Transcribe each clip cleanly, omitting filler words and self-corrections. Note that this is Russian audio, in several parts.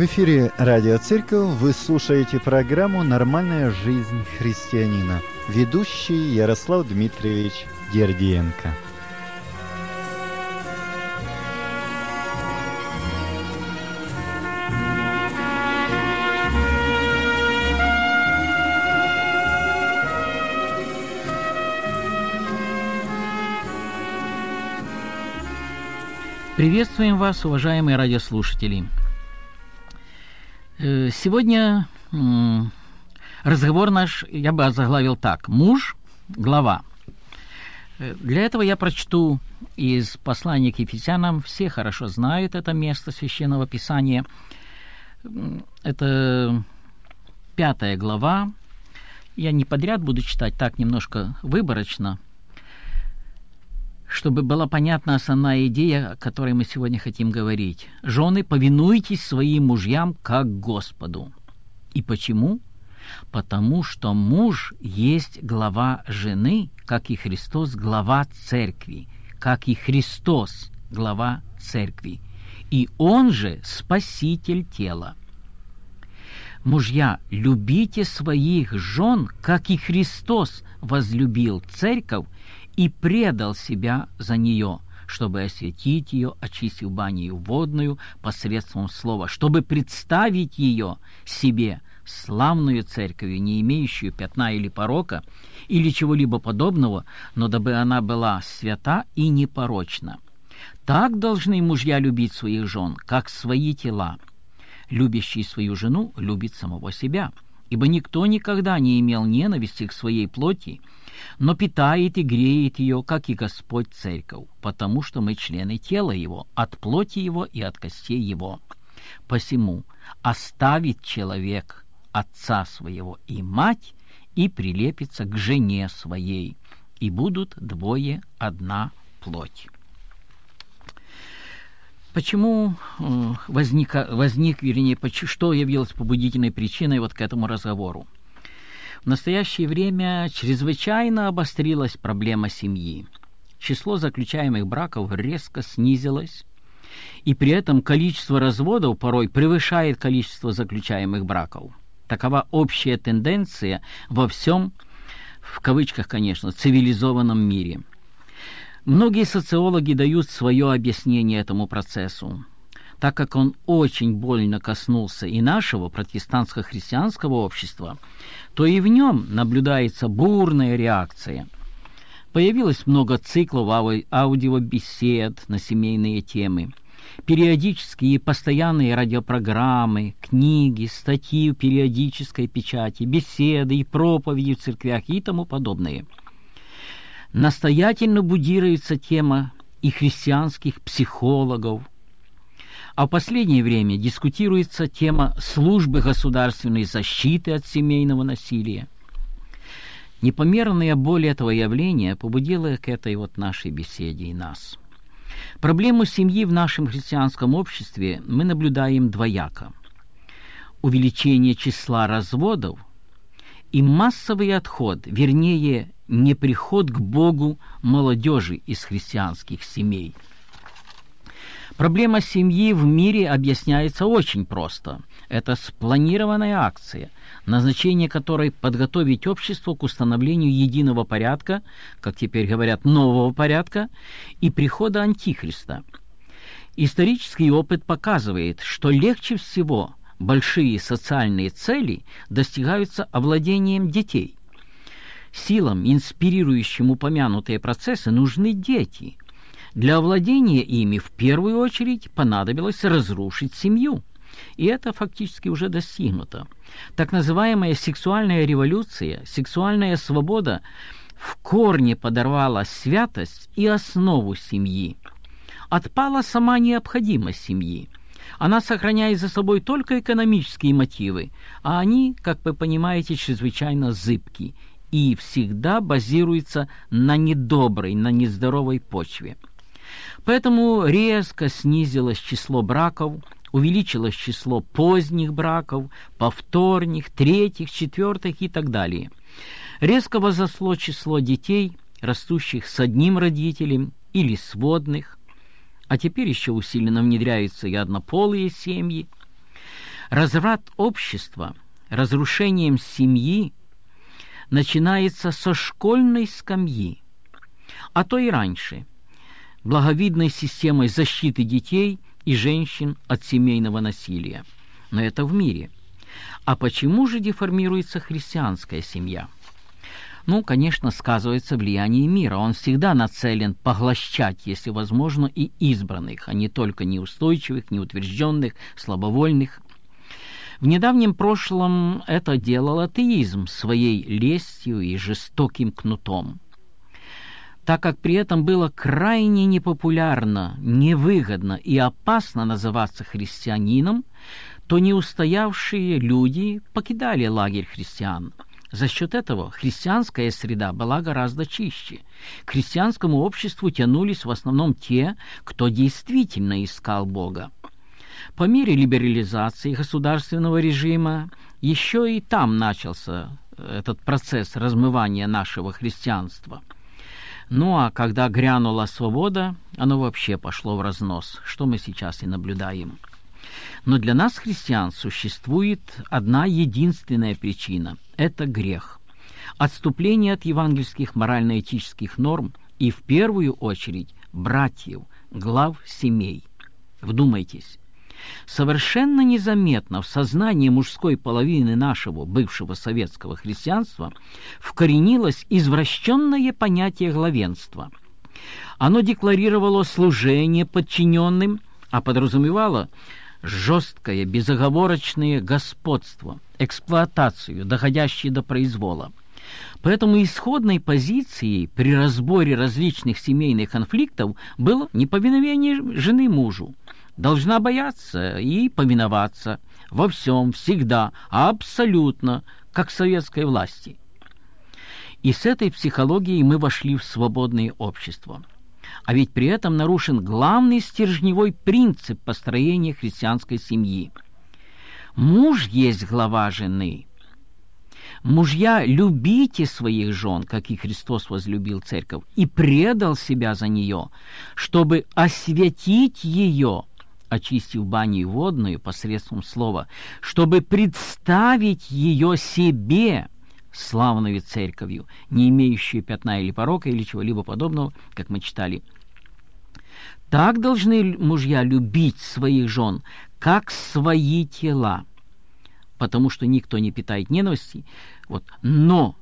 В эфире Радио Церковь. Вы слушаете программу «Нормальная жизнь христианина». Ведущий Ярослав Дмитриевич Дердиенко. Приветствуем вас, уважаемые радиослушатели. Сегодня разговор наш я бы озаглавил так: «Муж, глава». Для этого я прочту из послания к Ефесянам. Все хорошо знают это место Священного Писания. Это 5 глава. Я не подряд буду читать, так немножко выборочно, чтобы была понятна основная идея, о которой мы сегодня хотим говорить. «Жены, повинуйтесь своим мужьям, как Господу». И почему? Потому что муж есть глава жены, как и Христос глава церкви, как и Христос глава церкви. И Он же спаситель тела. Мужья, любите своих жен, как и Христос возлюбил церковь и предал себя за нее, чтобы осветить ее, очистив банию водную посредством слова, чтобы представить ее себе славную церковью, не имеющую пятна или порока, или чего-либо подобного, но дабы она была свята и непорочна. Так должны мужья любить своих жен, как свои тела. Любящий свою жену любит самого себя, ибо никто никогда не имел ненависти к своей плоти, но питает и греет ее, как и Господь церковь, потому что мы члены тела Его, от плоти Его и от костей Его. Посему оставит человек отца своего и мать, и прилепится к жене своей, и будут двое одна плоть». Почему что явилось побудительной причиной вот к этому разговору? В настоящее время чрезвычайно обострилась проблема семьи. Число заключаемых браков резко снизилось, и при этом количество разводов порой превышает количество заключаемых браков. Такова общая тенденция во всем, в кавычках, конечно, цивилизованном мире. Многие социологи дают свое объяснение этому процессу. Так как он очень больно коснулся и нашего протестантско-христианского общества, то и в нем наблюдается бурная реакция. Появилось много циклов аудиобесед на семейные темы, периодические и постоянные радиопрограммы, книги, статьи в периодической печати, беседы и проповеди в церквях и тому подобное. Настоятельно будируется тема и христианских психологов, а в последнее время дискутируется тема службы государственной защиты от семейного насилия. Непомерная боль этого явления побудила к этой вот нашей беседе и нас. Проблему семьи в нашем христианском обществе мы наблюдаем двояко: увеличение числа разводов и массовый отход, вернее, неприход к Богу молодежи из христианских семей. Проблема семьи в мире объясняется очень просто. Это спланированная акция, назначение которой подготовить общество к установлению единого порядка, как теперь говорят, нового порядка, и прихода Антихриста. Исторический опыт показывает, что легче всего большие социальные цели достигаются овладением детей. Силам, инспирирующим упомянутые процессы, нужны дети. Для овладения ими в первую очередь понадобилось разрушить семью. И это фактически уже достигнуто. Так называемая сексуальная революция, сексуальная свобода в корне подорвала святость и основу семьи. Отпала сама необходимость семьи. Она сохраняет за собой только экономические мотивы, а они, как вы понимаете, чрезвычайно зыбки и всегда базируются на недоброй, на нездоровой почве. Поэтому резко снизилось число браков, увеличилось число поздних браков, повторных, третьих, четвертых и так далее. Резко возросло число детей, растущих с одним родителем или сводных, а теперь еще усиленно внедряются и однополые семьи. Разврат общества разрушением семьи начинается со школьной скамьи, а то и раньше, благовидной системой защиты детей и женщин от семейного насилия. Но это в мире. А почему же деформируется христианская семья? Конечно, сказывается влияние мира. Он всегда нацелен поглощать, если возможно, и избранных, а не только неустойчивых, неутвержденных, слабовольных. В недавнем прошлом это делал атеизм своей лестью и жестоким кнутом. Так как при этом было крайне непопулярно, невыгодно и опасно называться христианином, то неустоявшие люди покидали лагерь христиан. За счет этого христианская среда была гораздо чище. К христианскому обществу тянулись в основном те, кто действительно искал Бога. По мере либерализации государственного режима еще и там начался этот процесс размывания нашего христианства. А когда грянула свобода, оно вообще пошло в разнос, что мы сейчас и наблюдаем. Но для нас, христиан, существует одна единственная причина – это грех. Отступление от евангельских морально-этических норм и, в первую очередь, братьев, глав семей. Вдумайтесь. Совершенно незаметно в сознании мужской половины нашего бывшего советского христианства вкоренилось извращенное понятие главенства. Оно декларировало служение подчиненным, а подразумевало жесткое, безоговорочное господство, эксплуатацию, доходящую до произвола. Поэтому исходной позицией при разборе различных семейных конфликтов было неповиновение жены мужу. Должна бояться и повиноваться во всем, всегда, абсолютно, как советской власти. И с этой психологией мы вошли в свободное общество. А ведь при этом нарушен главный стержневой принцип построения христианской семьи. Муж есть глава жены. Мужья, любите своих жен, как и Христос возлюбил церковь, и предал себя за нее, чтобы освятить ее, очистив баню водную посредством слова, чтобы представить ее себе, славную церковью, не имеющую пятна или порока, или чего-либо подобного, как мы читали. Так должны мужья любить своих жен, как свои тела, потому что никто не питает ненависти, но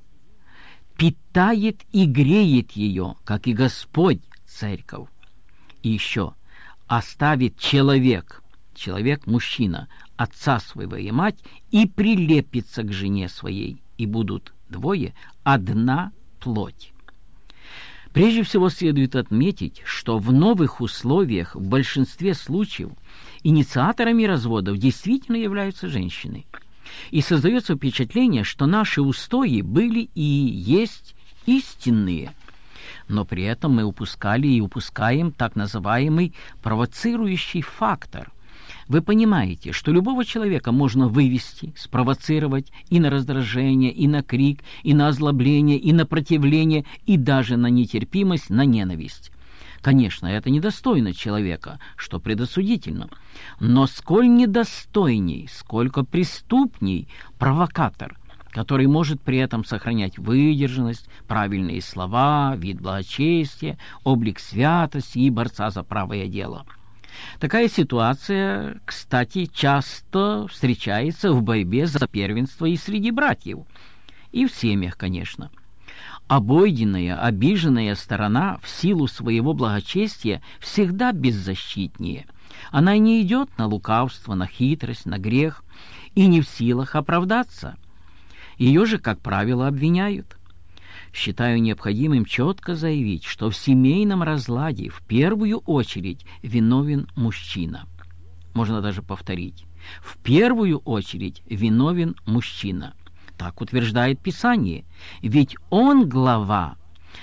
питает и греет ее, как и Господь, церковь. И еще оставит человек, мужчина, отца своего и мать, и прилепится к жене своей, и будут двое, одна плоть. Прежде всего следует отметить, что в новых условиях в большинстве случаев инициаторами разводов действительно являются женщины. И создается впечатление, что наши устои были и есть истинные, но при этом мы упускали и упускаем так называемый провоцирующий фактор. Вы понимаете, что любого человека можно вывести, спровоцировать и на раздражение, и на крик, и на озлобление, и на противление, и даже на нетерпимость, на ненависть. Конечно, это недостойно человека, что предосудительно. Но сколь недостойней, сколько преступней провокатор, который может при этом сохранять выдержанность, правильные слова, вид благочестия, облик святости и борца за правое дело. Такая ситуация, кстати, часто встречается в борьбе за первенство и среди братьев, и в семьях, конечно. Обойденная, обиженная сторона в силу своего благочестия всегда беззащитнее. Она не идет на лукавство, на хитрость, на грех и не в силах оправдаться. Ее же, как правило, обвиняют. Считаю необходимым четко заявить, что в семейном разладе в первую очередь виновен мужчина. Можно даже повторить. В первую очередь виновен мужчина. Так утверждает Писание. Ведь он глава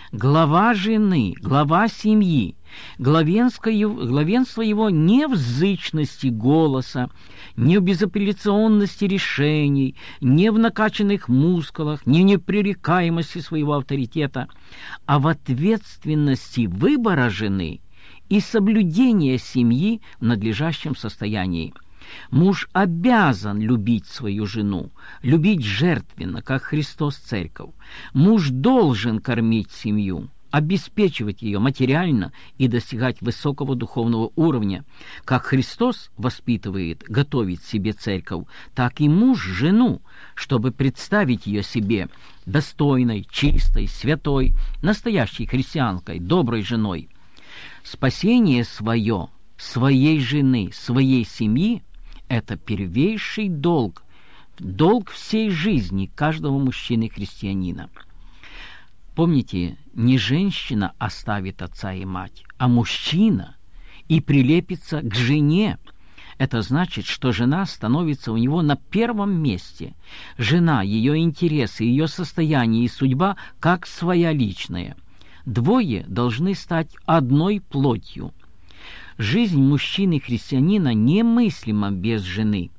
жены, глава семьи. Главенство его не в зычности голоса, не в безапелляционности решений, не в накачанных мускулах, не в непререкаемости своего авторитета, а в ответственности выбора жены и соблюдения семьи в надлежащем состоянии. Муж обязан любить свою жену, любить жертвенно, как Христос церковь. Муж должен кормить семью, обеспечивать ее материально и достигать высокого духовного уровня. Как Христос воспитывает, готовит себе церковь, так и муж жену, чтобы представить ее себе достойной, чистой, святой, настоящей христианкой, доброй женой. Спасение свое, своей жены, своей семьи – это первейший долг, долг всей жизни каждого мужчины-христианина. Помните, не женщина оставит отца и мать, а мужчина и прилепится к жене. Это значит, что жена становится у него на первом месте. Жена, ее интересы, ее состояние и судьба как своя личная. Двое должны стать одной плотью. Жизнь мужчины-христианина немыслима без жены.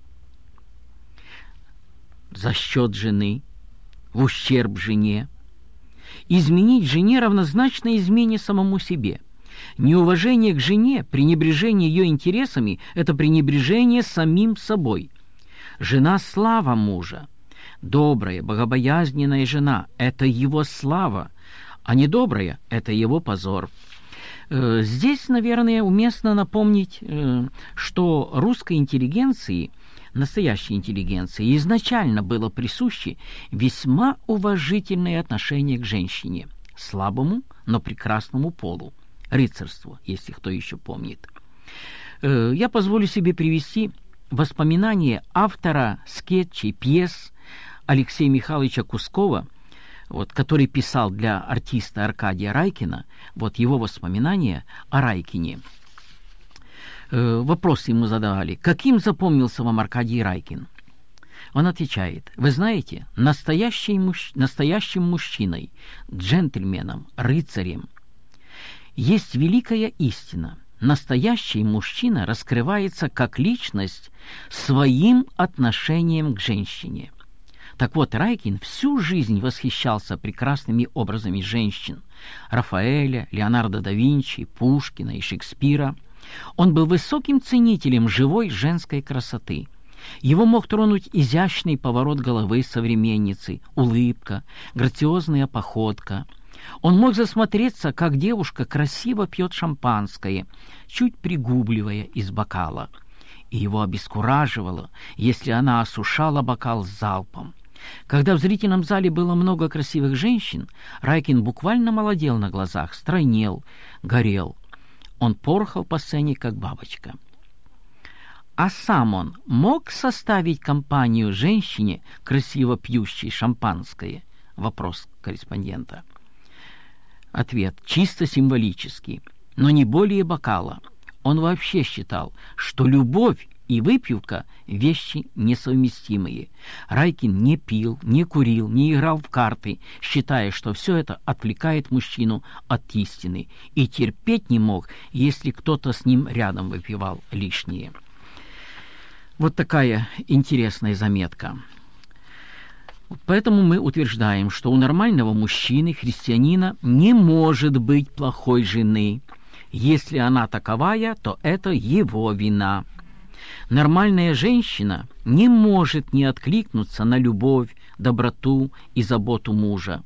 За счет жены, в ущерб жене. Изменить жене равнозначно измене самому себе. Неуважение к жене, пренебрежение ее интересами – это пренебрежение самим собой. Жена – слава мужа. Добрая, богобоязненная жена – это его слава, а недобрая – это его позор. Здесь, наверное, уместно напомнить, что русской интеллигенции, настоящей интеллигенции, изначально было присуще весьма уважительное отношение к женщине, слабому, но прекрасному полу, рыцарству, если кто еще помнит. Я позволю себе привести воспоминания автора скетчей, пьес Алексея Михайловича Кускова, который писал для артиста Аркадия Райкина, его воспоминания о Райкине. Вопрос ему задавали: каким запомнился вам Аркадий Райкин? Он отвечает: вы знаете, настоящим мужчиной, джентльменом, рыцарем. Есть великая истина. Настоящий мужчина раскрывается как личность своим отношением к женщине. Так вот, Райкин всю жизнь восхищался прекрасными образами женщин: Рафаэля, Леонардо да Винчи, Пушкина и Шекспира. Он был высоким ценителем живой женской красоты. Его мог тронуть изящный поворот головы современницы, улыбка, грациозная походка. Он мог засмотреться, как девушка красиво пьет шампанское, чуть пригубливая из бокала. И его обескураживало, если она осушала бокал залпом. Когда в зрительном зале было много красивых женщин, Райкин буквально молодел на глазах, стройнел, горел. Он порхал по сцене, как бабочка. А сам он мог составить компанию женщине, красиво пьющей шампанское? Вопрос корреспондента. Ответ: чисто символический, но не более бокала. Он вообще считал, что любовь и выпивка – вещи несовместимые. Райкин не пил, не курил, не играл в карты, считая, что все это отвлекает мужчину от истины, и терпеть не мог, если кто-то с ним рядом выпивал лишнее. Вот такая интересная заметка. Поэтому мы утверждаем, что у нормального мужчины, христианина, не может быть плохой жены. Если она таковая, то это его вина. Нормальная женщина не может не откликнуться на любовь, доброту и заботу мужа.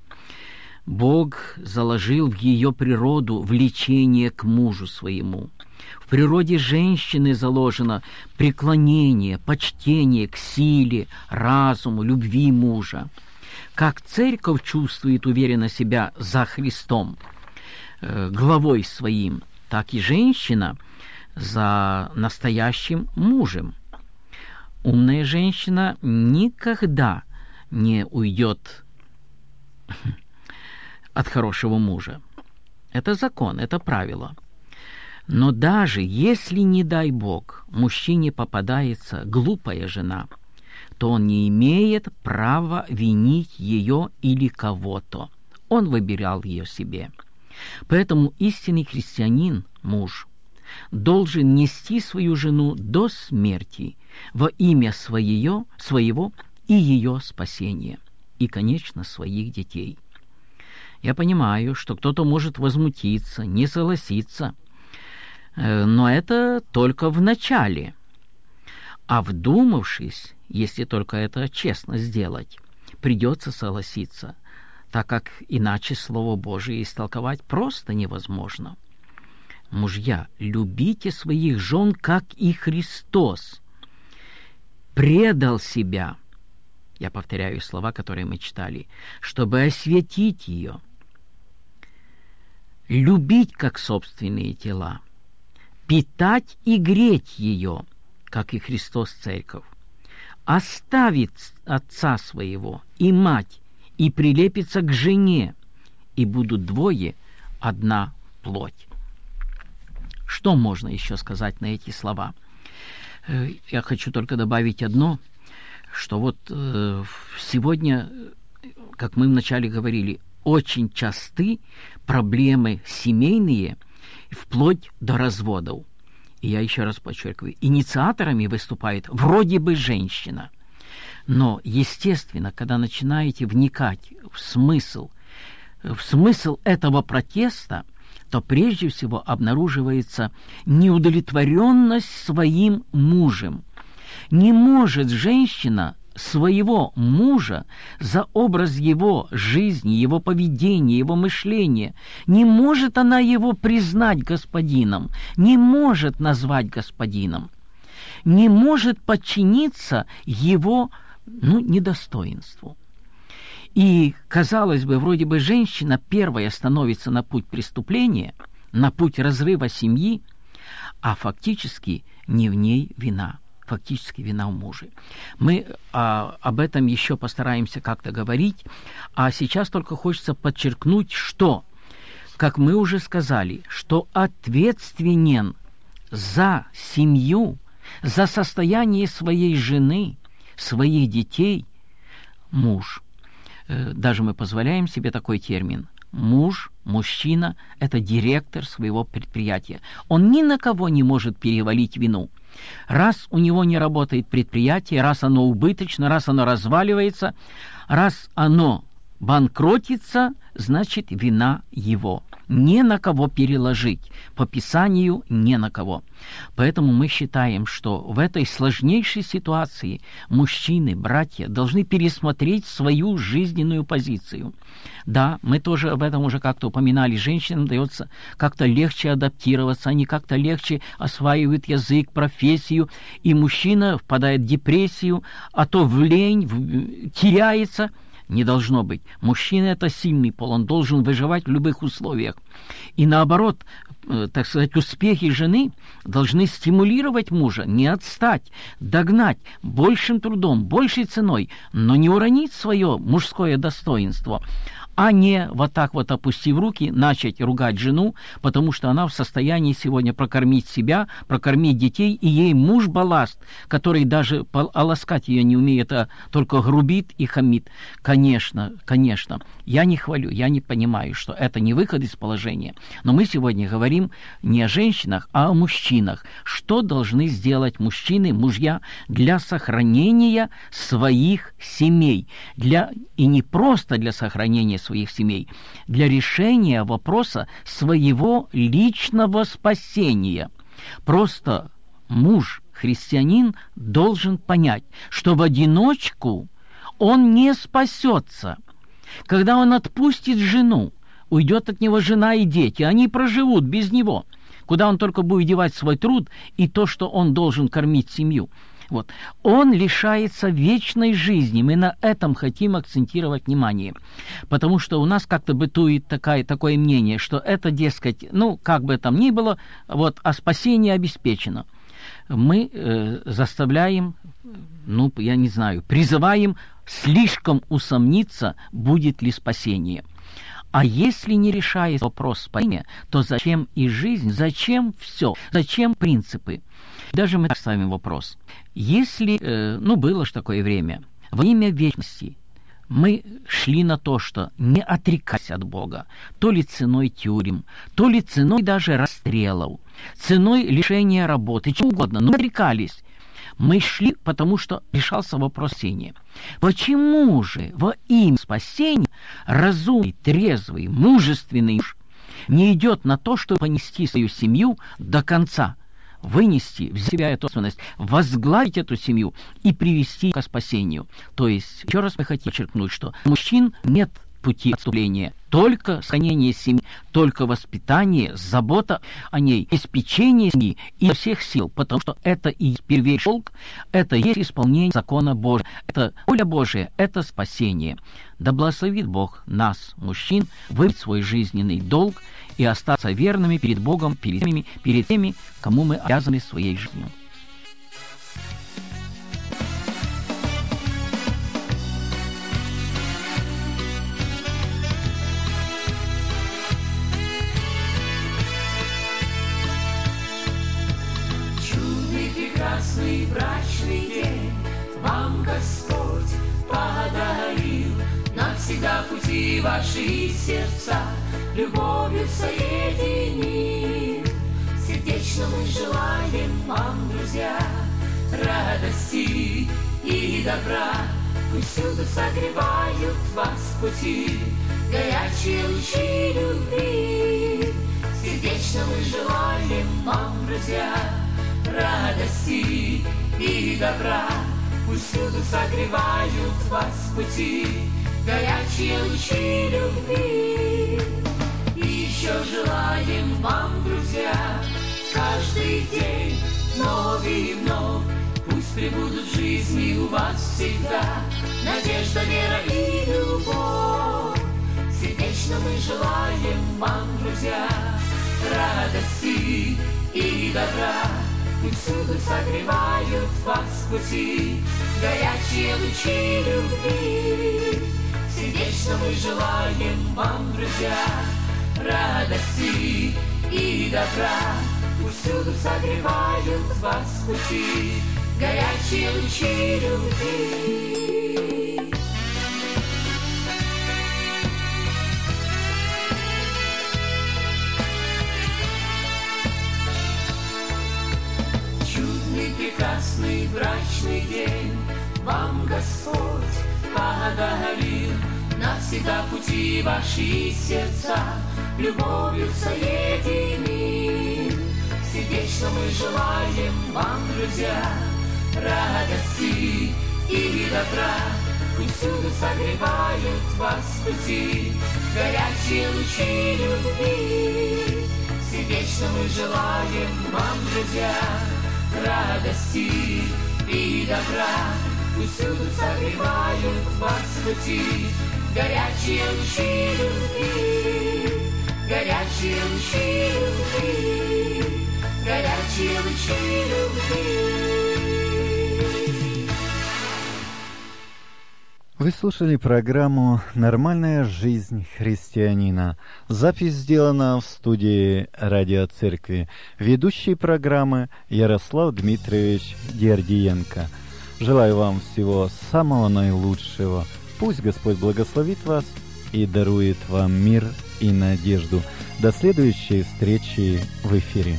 Бог заложил в ее природу влечение к мужу своему. В природе женщины заложено преклонение, почтение к силе, разуму, любви мужа. Как церковь чувствует уверенно себя за Христом, главой своим, так и женщина за настоящим мужем. Умная женщина никогда не уйдет от хорошего мужа. Это закон, это правило. Но даже если, не дай Бог, мужчине попадается глупая жена, то он не имеет права винить ее или кого-то. Он выбирал ее себе. Поэтому истинный христианин, муж, должен нести свою жену до смерти во имя своего и ее спасения, и, конечно, своих детей. Я понимаю, что кто-то может возмутиться, не согласиться, но это только в начале. А вдумавшись, если только это честно сделать, придется согласиться, так как иначе Слово Божие истолковать просто невозможно. Мужья, любите своих жен, как и Христос предал себя, я повторяю слова, которые мы читали, чтобы осветить ее, любить, как собственные тела, питать и греть ее, как и Христос церковь, оставит отца своего и мать, и прилепится к жене, и будут двое одна плоть. Что можно еще сказать на эти слова? Я хочу только добавить одно, что вот сегодня, как мы вначале говорили, очень часты проблемы семейные, вплоть до разводов. И я еще раз подчеркиваю, инициаторами выступает вроде бы женщина. Но, естественно, когда начинаете вникать в смысл этого протеста, то прежде всего обнаруживается неудовлетворенность своим мужем. Не может женщина своего мужа за образ его жизни, его поведения, его мышления, не может она его признать господином, не может назвать господином, не может подчиниться его недостоинству. И, казалось бы, вроде бы женщина первая становится на путь преступления, на путь разрыва семьи, а фактически не в ней вина. Фактически вина у мужа. Мы об этом еще постараемся как-то говорить, а сейчас только хочется подчеркнуть, что, как мы уже сказали, что ответственен за семью, за состояние своей жены, своих детей муж. Даже мы позволяем себе такой термин. Муж, мужчина – это директор своего предприятия. Он ни на кого не может перевалить вину. Раз у него не работает предприятие, раз оно убыточно, раз оно разваливается, раз оно банкротится, значит, вина его. Не на кого переложить. По Писанию не на кого. Поэтому мы считаем, что в этой сложнейшей ситуации мужчины, братья, должны пересмотреть свою жизненную позицию. Да, мы тоже об этом уже как-то упоминали. Женщинам дается как-то легче адаптироваться, они как-то легче осваивают язык, профессию, и мужчина впадает в депрессию, а то в лень, теряется. Не должно быть. Мужчина – это сильный пол, он должен выживать в любых условиях. И наоборот, так сказать, успехи жены должны стимулировать мужа, не отстать, догнать большим трудом, большей ценой, но не уронить свое мужское достоинство, а не вот так вот, опустив руки, начать ругать жену, потому что она в состоянии сегодня прокормить себя, прокормить детей, и ей муж балласт, который даже ласкать ее не умеет, а только грубит и хамит. Конечно, я не хвалю, я не понимаю, что это не выход из положения, но мы сегодня говорим не о женщинах, а о мужчинах. Что должны сделать мужчины, мужья для сохранения своих семей, и не просто для сохранения своих семей, для решения вопроса своего личного спасения. Просто муж, христианин, должен понять, что в одиночку он не спасется. Когда он отпустит жену, уйдет от него жена и дети, они проживут без него, куда он только будет девать свой труд и то, что он должен кормить семью. Вот. Он лишается вечной жизни. Мы на этом хотим акцентировать внимание. Потому что у нас как-то бытует такое мнение, что это, дескать, как бы там ни было, а спасение обеспечено. Мы заставляем, призываем слишком усомниться, будет ли спасение. А если не решается вопрос спасения, то зачем и жизнь, зачем все, зачем принципы? Даже мы так ставим вопрос. Если, было же такое время, во имя вечности мы шли на то, что не отрекаясь от Бога, то ли ценой тюрем, то ли ценой даже расстрелов, ценой лишения работы, чего угодно, но отрекались. Мы шли, потому что решался вопрос спасения. Почему же во имя спасения разумный, трезвый, мужественный муж не идет на то, чтобы понести свою семью до конца? вынести в себя эту ответственность, возглавить эту семью и привести к спасению. То есть, еще раз мы хотим подчеркнуть, что у мужчин нет пути отступления, только сохранение семьи, только воспитание, забота о ней, обеспечение семьи и всех сил, потому что это и есть первейший долг, это и есть исполнение закона Божия, это воля Божия, это спасение. Да благословит Бог нас, мужчин, выполнить свой жизненный долг и остаться верными перед Богом, перед теми, кому мы обязаны своей жизнью. Прекрасный брачный день вам Господь подарил, навсегда пути ваши сердца любовью соединил. Сердечно мы желаем вам, друзья, радости и добра. Пусть всюду согревают вас пути горячие лучи любви. Сердечно мы желаем вам, друзья, радости и добра. Пусть всюду согревают вас пути горячие лучи любви. И еще желаем вам, друзья, каждый день вновь и вновь пусть пребудут в жизни у вас всегда надежда, вера и любовь. Сердечно мы желаем вам, друзья, радости и добра. Пусть всюду согревают вас пути горячие лучи любви. Сердечно мы желаем вам, друзья, радости и добра. Пусть всюду согревают вас пути горячие лучи любви. Прекрасный брачный день вам Господь подарил, навсегда пути ваши сердца любовью соединил. Сердечно мы желаем вам, друзья, радости и добра. Пусть всюду согревают вас пути горячие лучи любви. Сердечно мы желаем вам, друзья, радости и добра. Пусть всюду согревают вас пути горячие лучи любви. Горячие лучи любви. Горячие лучи любви. Вы слушали программу «Нормальная жизнь христианина». Запись сделана в студии радиоцеркви. Ведущий программы Ярослав Дмитриевич Дердиенко. Желаю вам всего самого наилучшего. Пусть Господь благословит вас и дарует вам мир и надежду. До следующей встречи в эфире.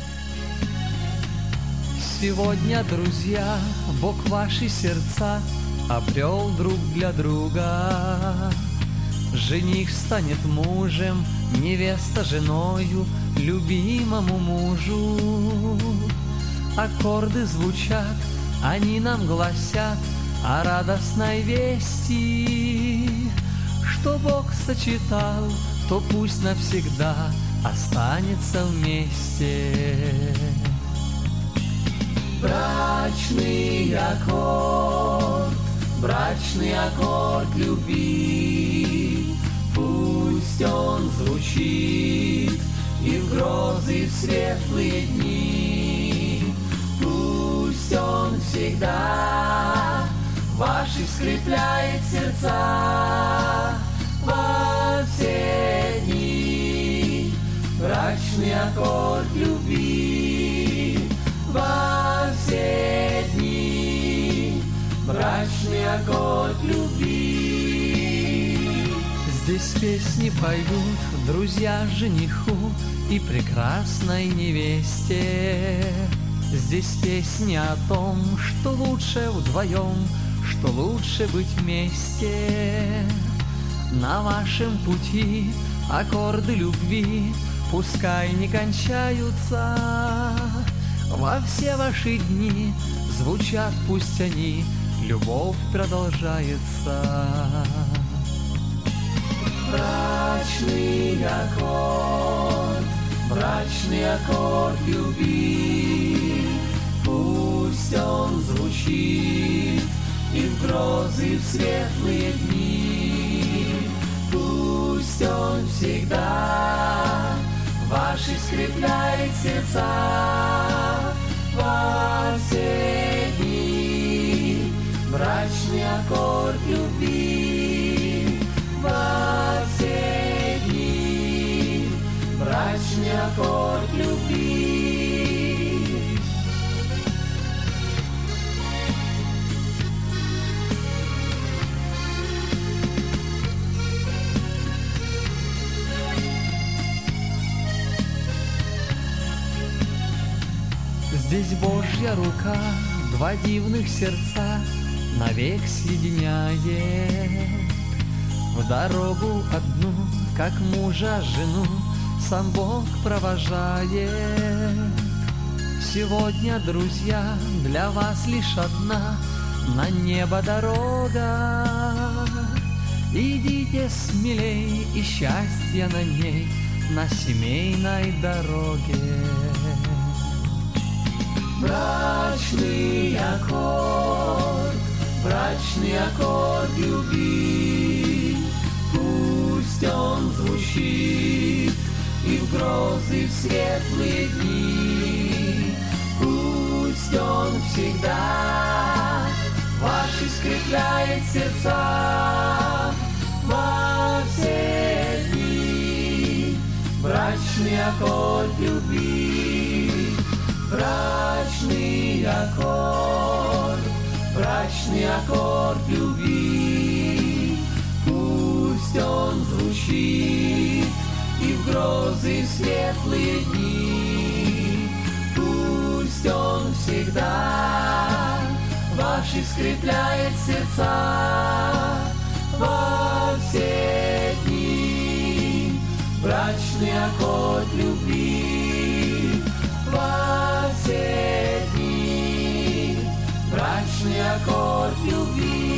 Сегодня, друзья, Бог ваши сердца обрел друг для друга. Жених станет мужем, невеста женою любимому мужу. Аккорды звучат, они нам гласят о радостной вести, что Бог сочетал, то пусть навсегда останется вместе. Брачный аккорд любви, пусть он звучит и в грозы, и в светлые дни. Пусть он всегда ваши скрепляет сердца во все дни. Брачный аккорд любви во все дни. Брачный аккорд любви. Здесь песни поют друзья жениху и прекрасной невесте. Здесь песни о том, что лучше вдвоем, что лучше быть вместе. На вашем пути аккорды любви пускай не кончаются, Во все ваши дни звучат пусть они, любовь продолжается. Брачный аккорд любви, пусть он звучит и в грозы, в светлые дни, пусть он всегда ваши скрепляет сердца во все дни. Брачный аккорд любви во все дни, брачный аккорд любви. Здесь Божья рука два дивных сердца навек соединяет. В дорогу одну, как мужа жену, сам Бог провожает. Сегодня, друзья, для вас лишь одна на небо дорога. Идите смелей, и счастье на ней, на семейной дороге. Брачный аккорд любви, пусть он звучит и в грозы, в светлые дни, пусть он всегда ваши скрепляет сердца во все дни. Брачный аккорд любви, брачный аккорд любви, пусть он звучит и в грозы, в светлые дни, пусть он всегда ваши скрепляет сердца во все дни. Брачный аккорд любви во все дни, брачный аккорд любви.